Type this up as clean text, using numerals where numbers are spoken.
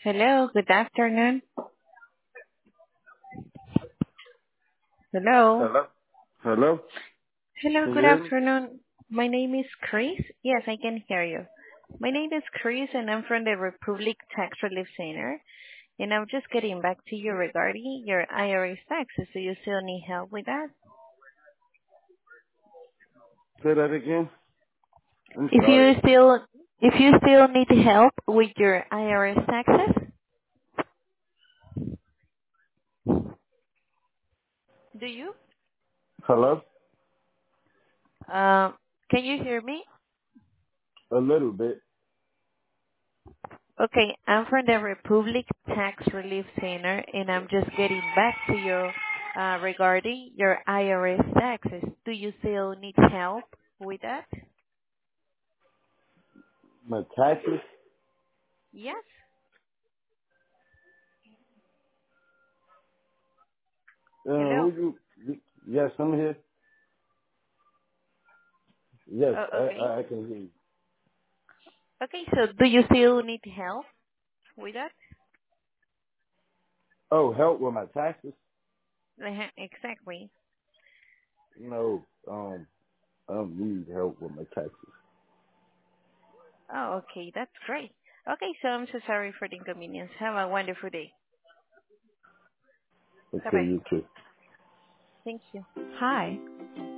Hello, good afternoon. Hello. Hello? Hello? Hello, Can you good hear me? afternoon. My name is Chris. Yes, I can hear you. My name is Chris and I'm from the Republic Tax Relief Center. And I'm just getting back to you regarding your IRS taxes. Do you still need help with that? Say that again? I'm If sorry. you still if you still need help with your IRS taxes, do you? Hello? Um, can you hear me? A little bit. Okay, I'm from the Republic Tax Relief Center, and I'm just getting back to you regarding your IRS taxes. Do you still need help with that? My taxes? Yes. Hello. Yes, I'm here. Yes, Oh, okay. I can hear you. Okay, so do you still need help with that? Oh, help with my taxes? Exactly. No, I don't need help with my taxes. Oh, okay, that's great. Okay, so I'm so sorry for the inconvenience. Have a wonderful day. Okay, Bye-bye. you too. Thank you. Hi.